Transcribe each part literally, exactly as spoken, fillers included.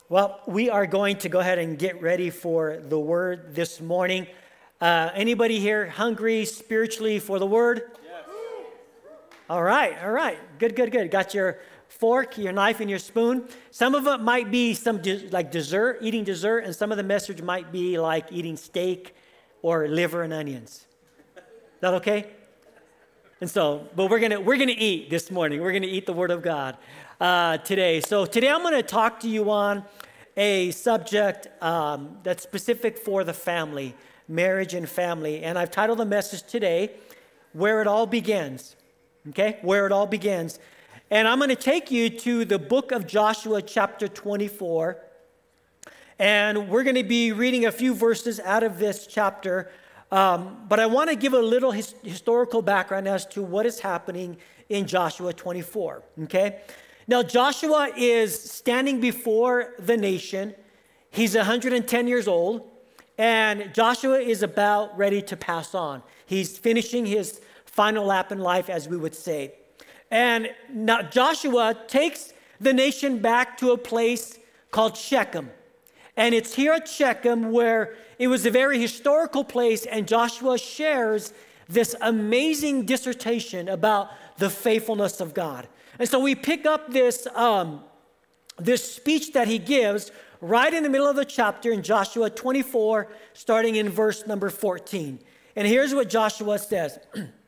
Well, we are going to go ahead and get ready for the word this morning. Uh, anybody here hungry spiritually for the word? Yes. All right, all right. Good, good, good. Got your fork, your knife, and your spoon. Some of it might be some de- like dessert, eating dessert, and some of the message might be like eating steak or liver and onions. Is that okay? And so, but we're gonna we're gonna eat this morning. We're gonna eat the Word of God uh, today. So today I'm gonna talk to you on a subject um, that's specific for the family, marriage and family. And I've titled the message today, "Where It All Begins." Okay, where it all begins. And I'm gonna take you to the book of Joshua, chapter twenty-four, and we're gonna be reading a few verses out of this chapter. Um, but I want to give a little his, historical background as to what is happening in Joshua twenty-four, okay? Now, Joshua is standing before the nation. He's one hundred ten years old, and Joshua is about ready to pass on. He's finishing his final lap in life, as we would say. And now Joshua takes the nation back to a place called Shechem. And it's here at Shechem where it was a very historical place, and Joshua shares this amazing dissertation about the faithfulness of God. And so we pick up this, um, this speech that he gives right in the middle of the chapter in Joshua twenty-four, starting in verse number fourteen. And here's what Joshua says.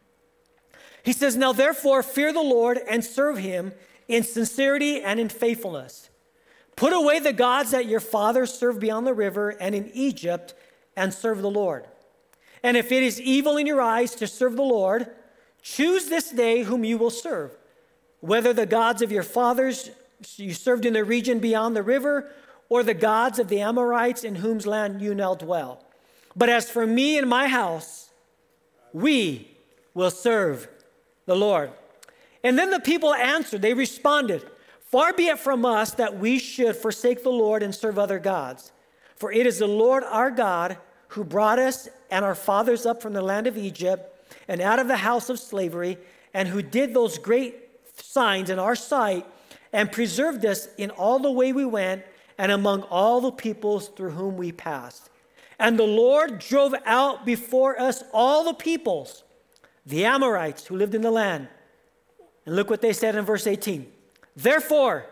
He says, "Now therefore fear the Lord and serve him in sincerity and in faithfulness. Put away the gods that your fathers served beyond the river and in Egypt, and serve the Lord. And if it is evil in your eyes to serve the Lord, choose this day whom you will serve, whether the gods of your fathers you served in the region beyond the river, or the gods of the Amorites in whose land you now dwell. But as for me and my house, we will serve the Lord." And then the people answered, they responded, "Far be it from us that we should forsake the Lord and serve other gods. For it is the Lord our God who brought us and our fathers up from the land of Egypt and out of the house of slavery, and who did those great signs in our sight and preserved us in all the way we went and among all the peoples through whom we passed. And the Lord drove out before us all the peoples, the Amorites who lived in the land." And look what they said in verse eighteen. "Therefore,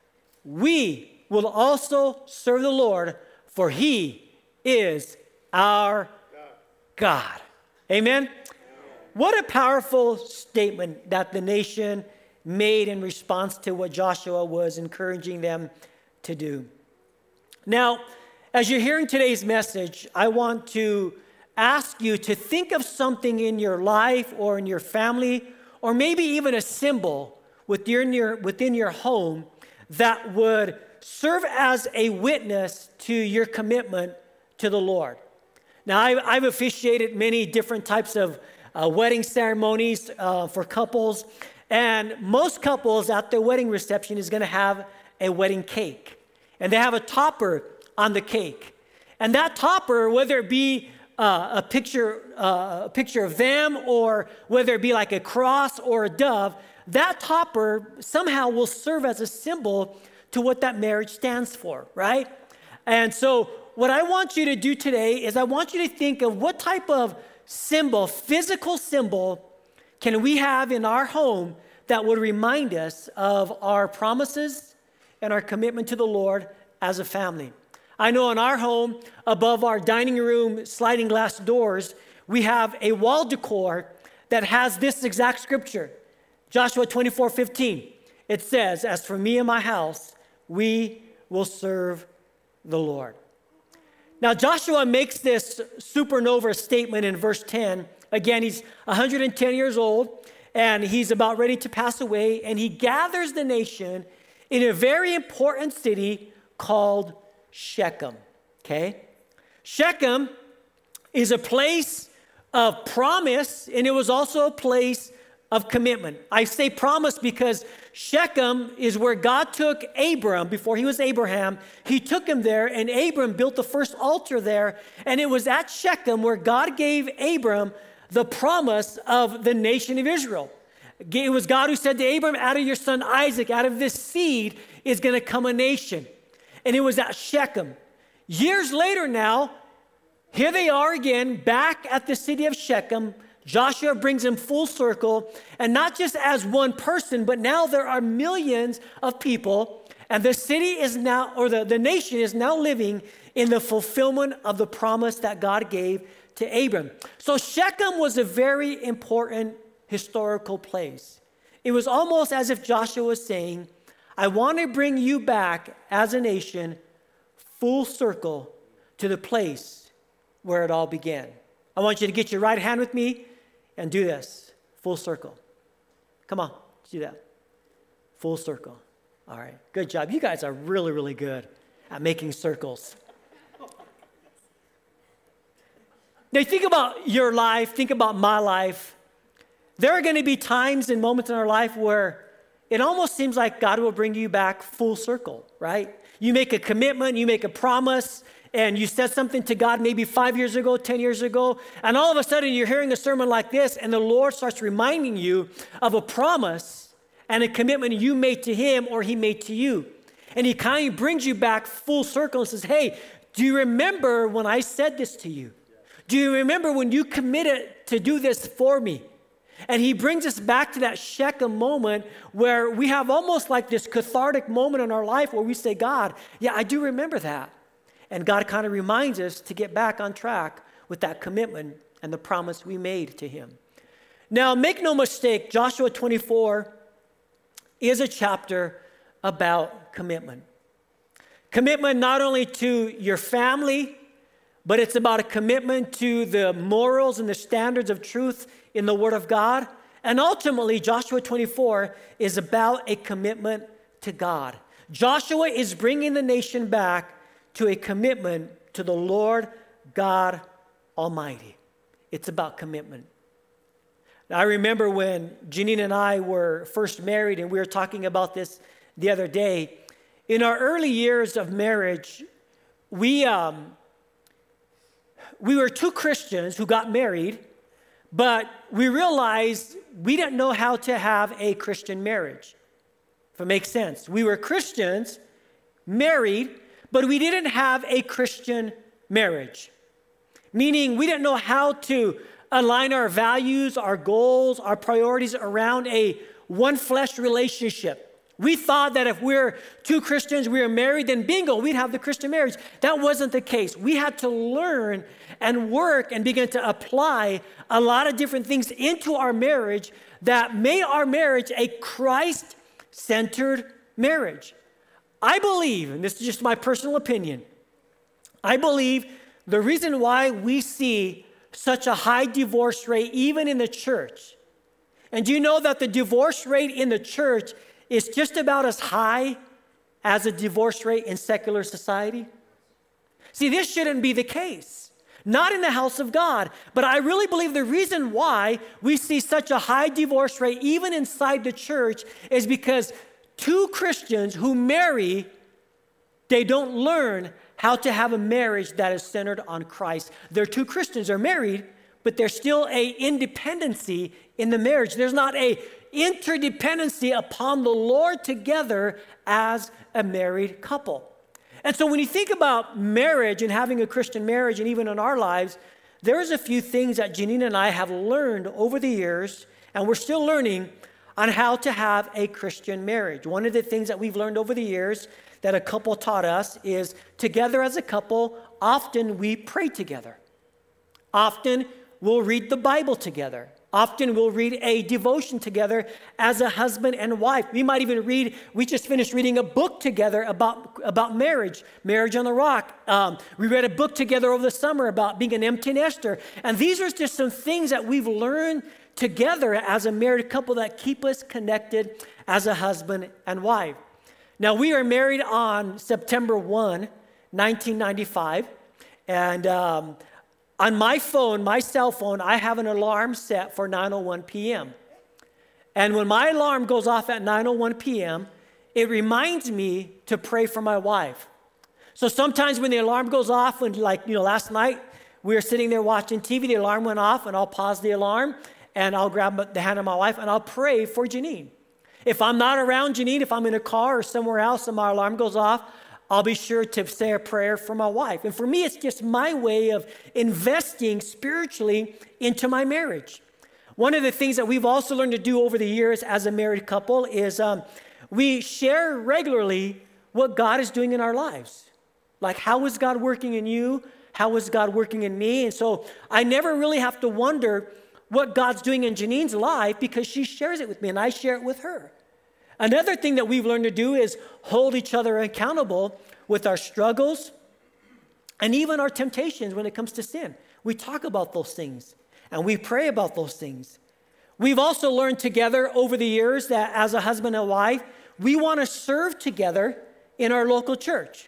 we will also serve the Lord, for he is our God." Amen? What a powerful statement that the nation made in response to what Joshua was encouraging them to do. Now, as you're hearing today's message, I want to ask you to think of something in your life or in your family, or maybe even a symbol within your, within your home that would serve as a witness to your commitment to the Lord. Now, I've, I've officiated many different types of uh, wedding ceremonies uh, for couples, and most couples at their wedding reception is going to have a wedding cake, and they have a topper on the cake. And that topper, whether it be uh, a picture, uh, a picture of them, or whether it be like a cross or a dove, that topper somehow will serve as a symbol to what that marriage stands for, right? And so what I want you to do today is I want you to think of what type of symbol, physical symbol, can we have in our home that would remind us of our promises and our commitment to the Lord as a family. I know in our home, above our dining room sliding glass doors, we have a wall decor that has this exact scripture. Joshua twenty-four fifteen. It says, "As for me and my house, we will serve the Lord." Now, Joshua makes this supernova statement in verse ten. Again, he's one hundred ten years old, and he's about ready to pass away, and he gathers the nation in a very important city called Shechem, okay? Shechem is a place of promise, and it was also a place of commitment. I say promise because Shechem is where God took Abram before he was Abraham. He took him there, and Abram built the first altar there, and it was at Shechem where God gave Abram the promise of the nation of Israel. It was God who said to Abram, "Out of your son Isaac, out of this seed is going to come a nation." and it was at Shechem. Years later now, here they are again, back at the city of Shechem. Joshua brings them full circle, and not just as one person, but now there are millions of people, and the city is now, or the, the nation is now living in the fulfillment of the promise that God gave to Abram. So Shechem was a very important historical place. It was almost as if Joshua was saying, I want to bring you back as a nation full circle to the place where it all began. I want you to get your right hand with me and do this. Full circle. Come on, let's do that. Full circle. All right, good job. You guys are really, really good at making circles. Now, think about your life. Think about my life. There are going to be times and moments in our life where it almost seems like God will bring you back full circle, right? You make a commitment, you make a promise, and you said something to God maybe five years ago, ten years ago, and all of a sudden you're hearing a sermon like this, and the Lord starts reminding you of a promise and a commitment you made to Him or He made to you. And He kind of brings you back full circle and says, hey, do you remember when I said this to you? Do you remember when you committed to do this for me? And He brings us back to that Shechem moment where we have almost like this cathartic moment in our life where we say, God, yeah, I do remember that. And God kind of reminds us to get back on track with that commitment and the promise we made to Him. Now, make no mistake, Joshua twenty-four is a chapter about commitment. Commitment not only to your family, but it's about a commitment to the morals and the standards of truth in the Word of God. And ultimately, Joshua twenty-four is about a commitment to God. Joshua is bringing the nation back to a commitment to the Lord God Almighty. It's about commitment. Now, I remember when Janine and I were first married, and we were talking about this the other day. In our early years of marriage, we... Um, We were two Christians who got married, but we realized we didn't know how to have a Christian marriage, if it makes sense. We were Christians, married, but we didn't have a Christian marriage, meaning we didn't know how to align our values, our goals, our priorities around a one-flesh relationship. We thought that if we're two Christians, we were married, then bingo, we'd have the Christian marriage. That wasn't the case. We had to learn and work and begin to apply a lot of different things into our marriage that made our marriage a Christ-centered marriage. I believe, and this is just my personal opinion, I believe the reason why we see such a high divorce rate, even in the church, and do you know that the divorce rate in the church is just about as high as a divorce rate in secular society? See, this shouldn't be the case. Not in the house of God. But I really believe the reason why we see such a high divorce rate, even inside the church, is because two Christians who marry, they don't learn how to have a marriage that is centered on Christ. They're two Christians, are married, but there's still a independency in the marriage. There's not a interdependency upon the Lord together as a married couple. And so when you think about marriage and having a Christian marriage, and even in our lives, there's a few things that Janine and I have learned over the years, and we're still learning on how to have a Christian marriage. One of the things that we've learned over the years that a couple taught us is together as a couple, often we pray together. Often we'll read the Bible together. Often we'll read a devotion together as a husband and wife. We might even read, we just finished reading a book together about, about marriage, Marriage on the Rock. Um, we read a book together over the summer about being an empty nester. And these are just some things that we've learned together as a married couple that keep us connected as a husband and wife. Now, we are married on September first, nineteen ninety-five. And um, on my phone, my cell phone, I have an alarm set for nine oh one p.m. And when my alarm goes off at nine oh one p.m., it reminds me to pray for my wife. So sometimes when the alarm goes off, when like, you know, last night we were sitting there watching T V, the alarm went off, and I'll pause the alarm, and I'll grab the hand of my wife, and I'll pray for Janine. If I'm not around Janine, if I'm in a car or somewhere else and my alarm goes off, I'll be sure to say a prayer for my wife. And for me, it's just my way of investing spiritually into my marriage. One of the things that we've also learned to do over the years as a married couple is um, we share regularly what God is doing in our lives. Like, how is God working in you? How is God working in me? And so I never really have to wonder what God's doing in Janine's life because she shares it with me and I share it with her. Another thing that we've learned to do is hold each other accountable with our struggles and even our temptations when it comes to sin. We talk about those things and we pray about those things. We've also learned together over the years that as a husband and wife, we want to serve together in our local church.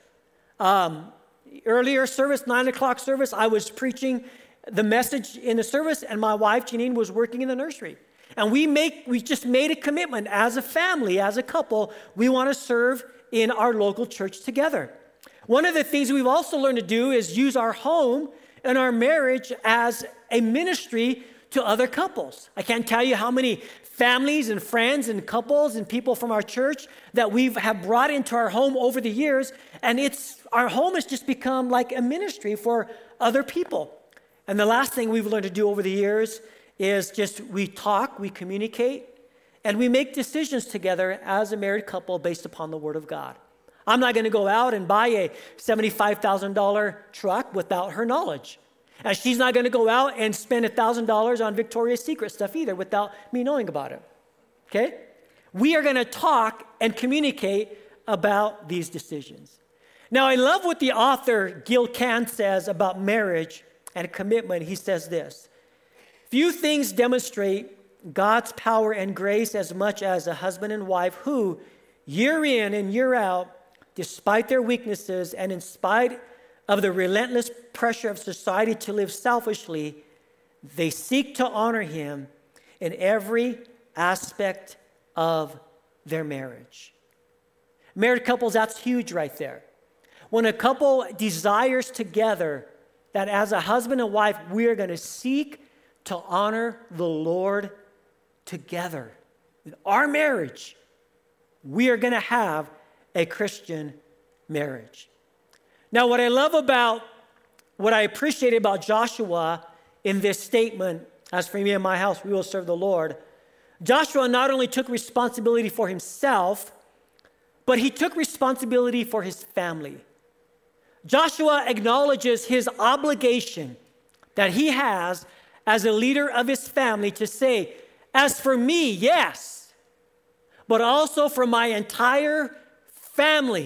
Um, earlier service, nine o'clock service, I was preaching the message in the service and my wife, Janine, was working in the nursery. And we make we just made a commitment as a family, as a couple, we want to serve in our local church together. One of the things we've also learned to do is use our home and our marriage as a ministry to other couples. I can't tell you how many families and friends and couples and people from our church that we've have brought into our home over the years, and it's our home has just become like a ministry for other people. And the last thing we've learned to do over the years is just we talk, we communicate, and we make decisions together as a married couple based upon the Word of God. I'm not going to go out and buy a seventy-five thousand dollars truck without her knowledge. And she's not going to go out and spend one thousand dollars on Victoria's Secret stuff either without me knowing about it. Okay? We are going to talk and communicate about these decisions. Now, I love what the author Gil Kane says about marriage and commitment. He says this: few things demonstrate God's power and grace as much as a husband and wife who, year in and year out, despite their weaknesses and in spite of the relentless pressure of society to live selfishly, they seek to honor Him in every aspect of their marriage. Married couples, that's huge right there. When a couple desires together that as a husband and wife, we are going to seek to honor the Lord together. In our marriage, we are going to have a Christian marriage. Now, what I love about, what I appreciate about Joshua in this statement, as for me and my house, we will serve the Lord, Joshua not only took responsibility for himself, but he took responsibility for his family. Joshua acknowledges his obligation that he has as a leader of his family to say, as for me, yes, but also for my entire family,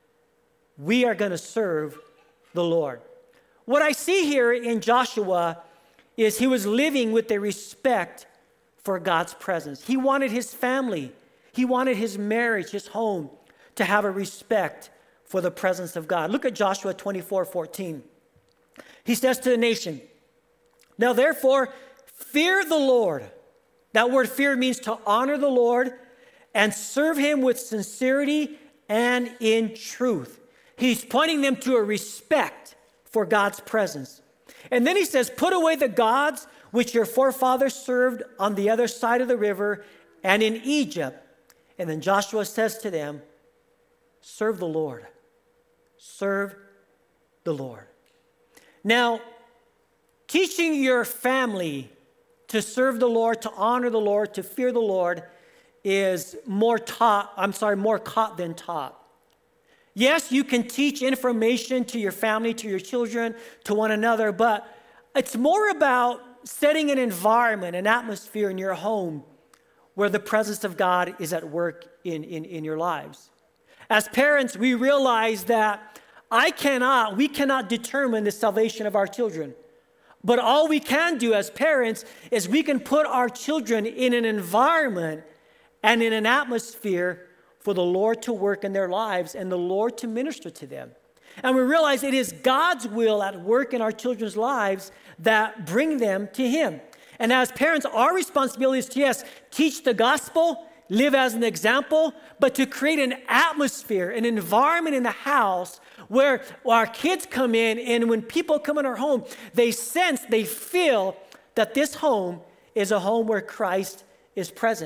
we are going to serve the Lord. What I see here in Joshua is he was living with a respect for God's presence. He wanted his family, he wanted his marriage, his home to have a respect for the presence of God. Look at Joshua twenty-four fourteen. He says to the nation, now therefore, fear the Lord. That word fear means to honor the Lord and serve Him with sincerity and in truth. He's pointing them to a respect for God's presence. And then he says, put away the gods which your forefathers served on the other side of the river and in Egypt. And then Joshua says to them, serve the Lord. Serve the Lord. Now, teaching your family to serve the Lord, to honor the Lord, to fear the Lord is more taught, I'm sorry, more caught than taught. Yes, you can teach information to your family, to your children, to one another, but it's more about setting an environment, an atmosphere in your home where the presence of God is at work in, in, in your lives. As parents, we realize that I cannot, we cannot determine the salvation of our children. But all we can do as parents is we can put our children in an environment and in an atmosphere for the Lord to work in their lives and the Lord to minister to them. And we realize it is God's will at work in our children's lives that bring them to Him. And as parents, our responsibility is to, yes, teach the gospel, live as an example, but to create an atmosphere, an environment in the house where our kids come in, and when people come in our home, they sense, they feel that this home is a home where Christ is present.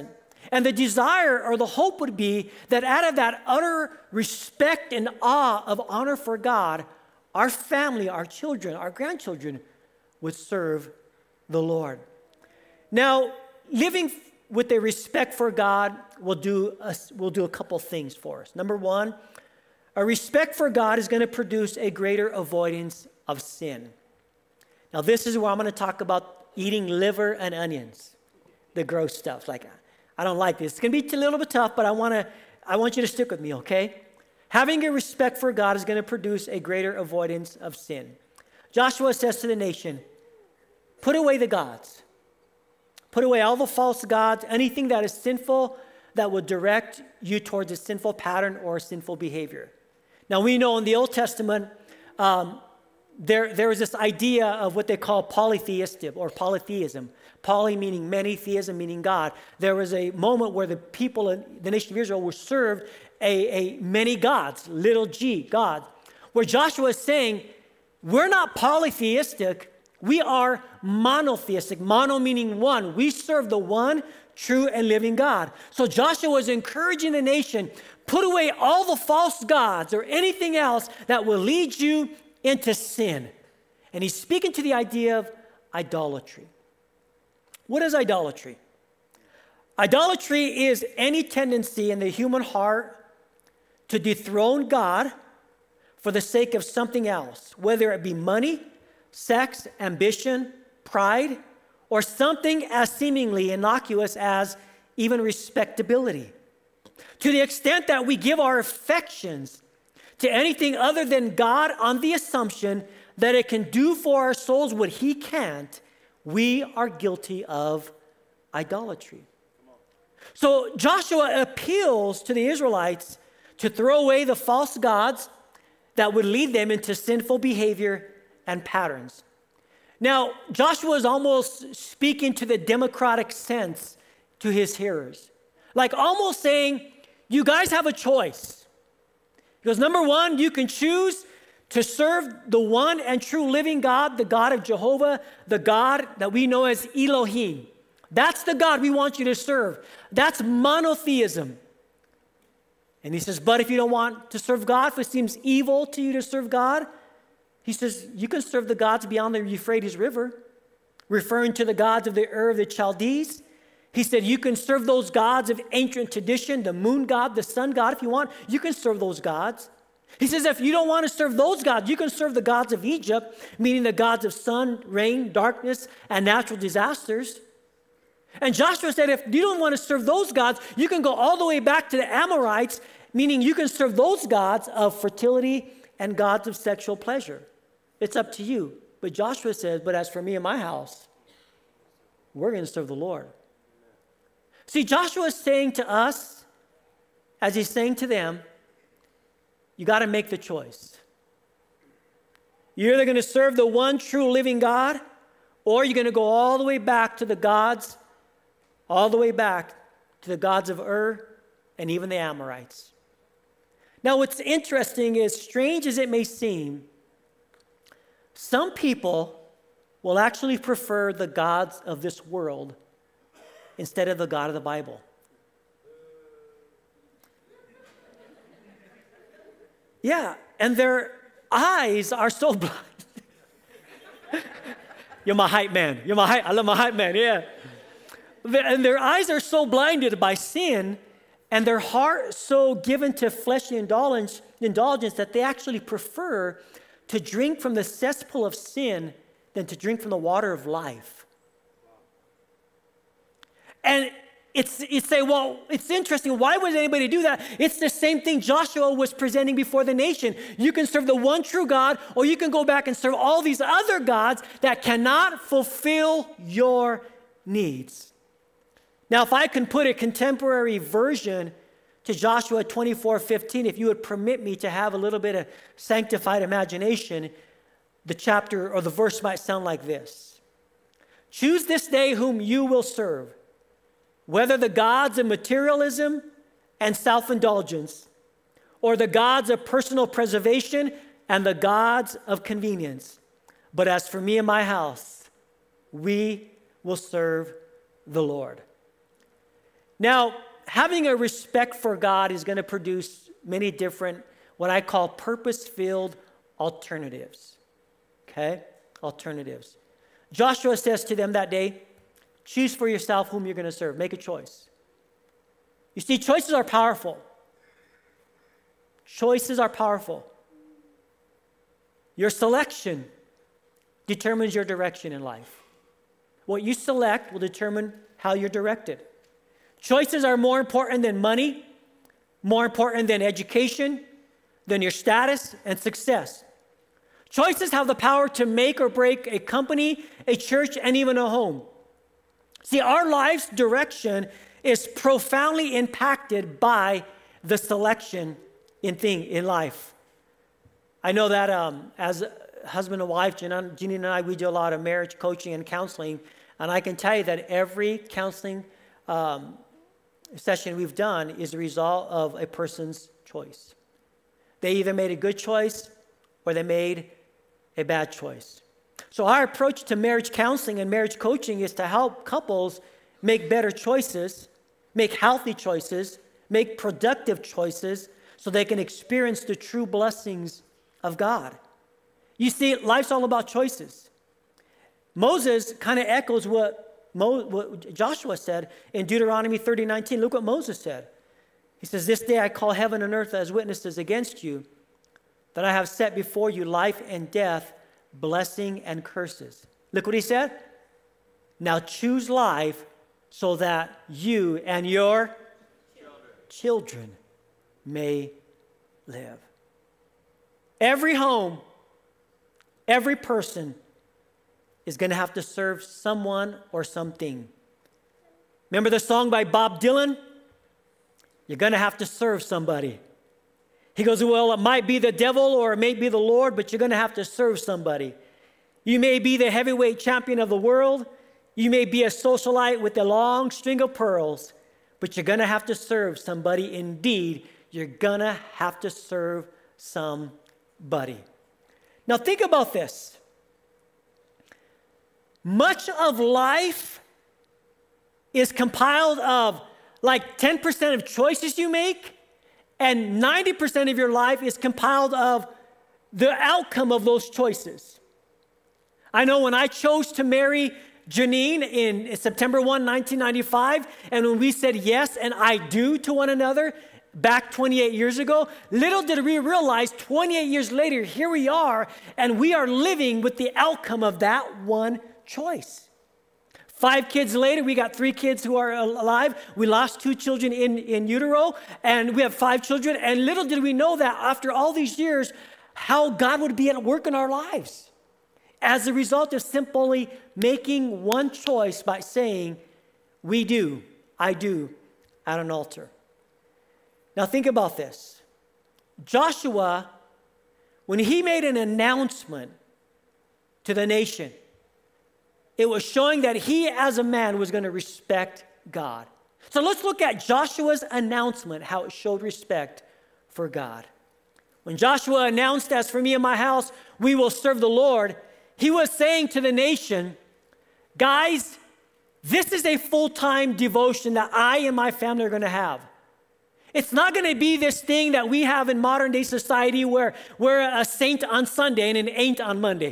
And the desire or the hope would be that out of that utter respect and awe of honor for God, our family, our children, our grandchildren would serve the Lord. Now, living with a respect for God will do a, will do a couple things for us. Number one, a respect for God is going to produce a greater avoidance of sin. Now, this is where I'm going to talk about eating liver and onions, the gross stuff. Like, I don't like this. It's going to be a little bit tough, but I want to, I want you to stick with me, okay? Having a respect for God is going to produce a greater avoidance of sin. Joshua says to the nation, put away the gods. Put away all the false gods, anything that is sinful that will direct you towards a sinful pattern or a sinful behavior. Now, we know in the Old Testament, um, there, there was this idea of what they call polytheistic or polytheism. Poly meaning many, theism meaning God. There was a moment where the people in the nation of Israel were served a, a many gods, little g, God, where Joshua is saying, we're not polytheistic, we are monotheistic. Mono meaning one. We serve the one true and living God. So Joshua was encouraging the nation, put away all the false gods or anything else that will lead you into sin. And he's speaking to the idea of idolatry. What is idolatry? Idolatry is any tendency in the human heart to dethrone God for the sake of something else, whether it be money, sex, ambition, pride, or something as seemingly innocuous as even respectability. To the extent that we give our affections to anything other than God on the assumption that it can do for our souls what He can't, we are guilty of idolatry. So Joshua appeals to the Israelites to throw away the false gods that would lead them into sinful behavior and patterns. Now, Joshua is almost speaking to the democratic sense to his hearers. Like almost saying, you guys have a choice. Because number one, you can choose to serve the one and true living God, the God of Jehovah, the God that we know as Elohim. That's the God we want you to serve. That's monotheism. And he says, but if you don't want to serve God, if it seems evil to you to serve God, he says, you can serve the gods beyond the Euphrates River, referring to the gods of the Ur of the Chaldees. He said, you can serve those gods of ancient tradition, the moon god, the sun god, if you want. You can serve those gods. He says, if you don't want to serve those gods, you can serve the gods of Egypt, meaning the gods of sun, rain, darkness, and natural disasters. And Joshua said, if you don't want to serve those gods, you can go all the way back to the Amorites, meaning you can serve those gods of fertility and gods of sexual pleasure. It's up to you. But Joshua says, but as for me and my house, we're going to serve the Lord. See, Joshua is saying to us, as he's saying to them, you got to make the choice. You're either going to serve the one true living God, or you're going to go all the way back to the gods, all the way back to the gods of Ur and even the Amorites. Now, what's interesting is, strange as it may seem, some people will actually prefer the gods of this world instead of the God of the Bible. Yeah, and their eyes are so blind. You're my hype man. You're my hype. I love my hype man, yeah. And their eyes are so blinded by sin, and their heart so given to fleshly indulgence, indulgence that they actually prefer to drink from the cesspool of sin than to drink from the water of life. And it's, you say, well, it's interesting. Why would anybody do that? It's the same thing Joshua was presenting before the nation. You can serve the one true God, or you can go back and serve all these other gods that cannot fulfill your needs. Now, if I can put a contemporary version to Joshua twenty-four fifteen, if you would permit me to have a little bit of sanctified imagination, the chapter or the verse might sound like this. Choose this day whom you will serve, whether the gods of materialism and self-indulgence, or the gods of personal preservation and the gods of convenience. But as for me and my house, we will serve the Lord. Now, having a respect for God is going to produce many different, what I call purpose-filled alternatives. Okay? Alternatives. Joshua says to them that day, choose for yourself whom you're going to serve. Make a choice. You see, choices are powerful. Choices are powerful. Your selection determines your direction in life. What you select will determine how you're directed. Choices are more important than money, more important than education, than your status and success. Choices have the power to make or break a company, a church, and even a home. See, our life's direction is profoundly impacted by the selection in thing in life. I know that um, as husband and wife, Jeanine and I, we do a lot of marriage coaching and counseling, and I can tell you that every counseling um, session we've done is the result of a person's choice. They either made a good choice or they made a bad choice. So our approach to marriage counseling and marriage coaching is to help couples make better choices, make healthy choices, make productive choices so they can experience the true blessings of God. You see, life's all about choices. Moses kind of echoes what, Mo, what Joshua said in Deuteronomy thirty nineteen. Look what Moses said. He says, this day I call heaven and earth as witnesses against you, that I have set before you life and death, blessing and curses. Look what he said. Now choose life so that you and your children, children may live. Every home, every person is going to have to serve someone or something. Remember the song by Bob Dylan? You're going to have to serve somebody. He goes, well, it might be the devil or it may be the Lord, but you're going to have to serve somebody. You may be the heavyweight champion of the world. You may be a socialite with a long string of pearls, but you're going to have to serve somebody. Indeed, you're going to have to serve somebody. Now think about this. Much of life is compiled of like ten percent of choices you make, and ninety percent of your life is compiled of the outcome of those choices. I know when I chose to marry Jeanine in September first, nineteen ninety-five, and when we said yes and I do to one another back twenty-eight years ago, little did we realize twenty-eight years later, here we are, and we are living with the outcome of that one choice. Five kids later, we got three kids who are alive. We lost two children in, in utero, and we have five children. And little did we know that after all these years, how God would be at work in our lives as a result of simply making one choice by saying, we do, I do, at an altar. Now think about this. Joshua, when he made an announcement to the nation, it was showing that he as a man was going to respect God. So let's look at Joshua's announcement, how it showed respect for God. When Joshua announced, as for me and my house, we will serve the Lord, he was saying to the nation, guys, this is a full-time devotion that I and my family are going to have. It's not going to be this thing that we have in modern day society where we're a saint on Sunday and an ain't on Monday.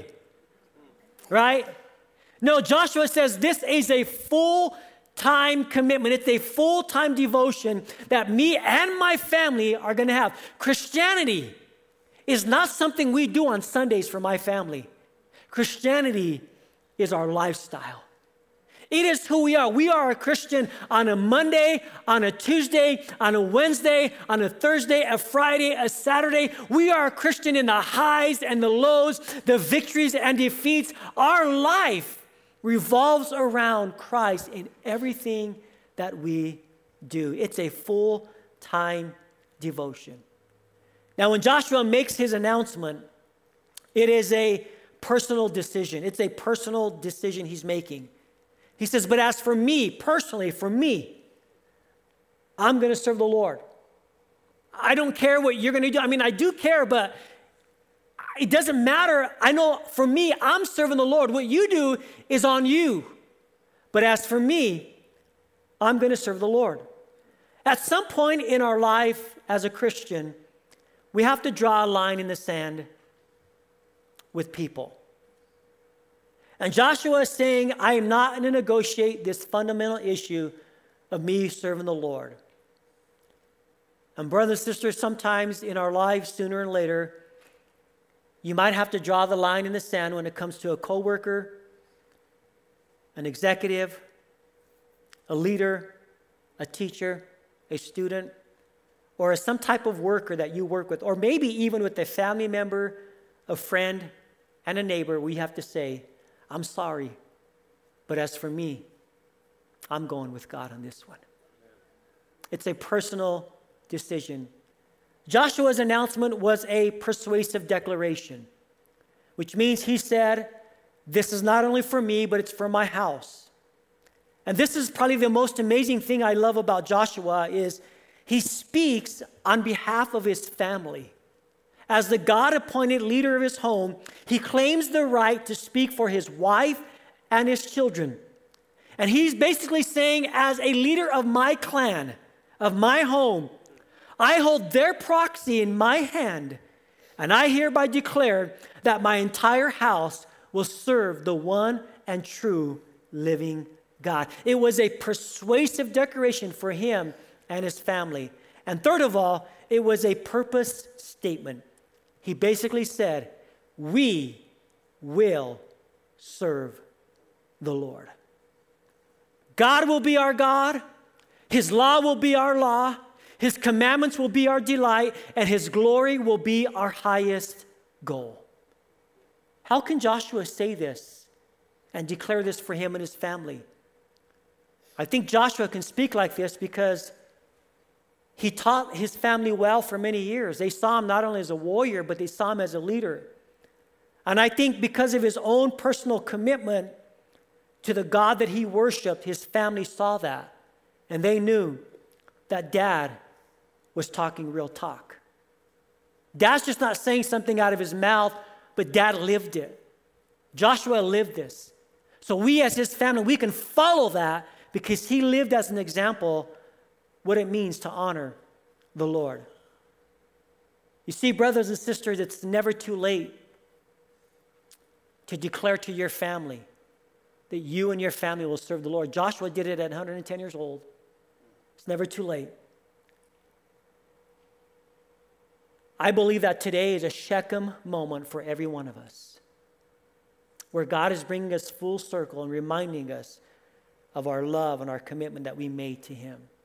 Right? No, Joshua says this is a full-time commitment. It's a full-time devotion that me and my family are going to have. Christianity is not something we do on Sundays for my family. Christianity is our lifestyle. It is who we are. We are a Christian on a Monday, on a Tuesday, on a Wednesday, on a Thursday, a Friday, a Saturday. We are a Christian in the highs and the lows, the victories and defeats. Our life revolves around Christ in everything that we do. It's a full-time devotion. Now, when Joshua makes his announcement, it is a personal decision. It's a personal decision he's making. He says, but as for me, personally, for me, I'm going to serve the Lord. I don't care what you're going to do. I mean, I do care, but it doesn't matter. I know for me, I'm serving the Lord. What you do is on you. But as for me, I'm going to serve the Lord. At some point in our life as a Christian, we have to draw a line in the sand with people. And Joshua is saying, I am not going to negotiate this fundamental issue of me serving the Lord. And brothers and sisters, sometimes in our lives, sooner or later, you might have to draw the line in the sand when it comes to a coworker, an executive, a leader, a teacher, a student, or some type of worker that you work with, or maybe even with a family member, a friend, and a neighbor. We have to say, I'm sorry, but as for me, I'm going with God on this one. It's a personal decision. Joshua's announcement was a persuasive declaration, which means he said, this is not only for me, but it's for my house. And this is probably the most amazing thing I love about Joshua is he speaks on behalf of his family. As the God-appointed leader of his home, he claims the right to speak for his wife and his children. And he's basically saying, as a leader of my clan, of my home, I hold their proxy in my hand, and I hereby declare that my entire house will serve the one and true living God. It was a persuasive declaration for him and his family. And third of all, it was a purpose statement. He basically said, we will serve the Lord. God will be our God. His law will be our law. His commandments will be our delight. And his glory will be our highest goal. How can Joshua say this and declare this for him and his family? I think Joshua can speak like this because he taught his family well for many years. They saw him not only as a warrior, but they saw him as a leader. And I think because of his own personal commitment to the God that he worshiped, his family saw that. And they knew that Dad was talking real talk. Dad's just not saying something out of his mouth, but Dad lived it. Joshua lived this. So we as his family, we can follow that because he lived as an example what it means to honor the Lord. You see, brothers and sisters, it's never too late to declare to your family that you and your family will serve the Lord. Joshua did it at one hundred ten years old. It's never too late. I believe that today is a Shechem moment for every one of us, where God is bringing us full circle and reminding us of our love and our commitment that we made to him.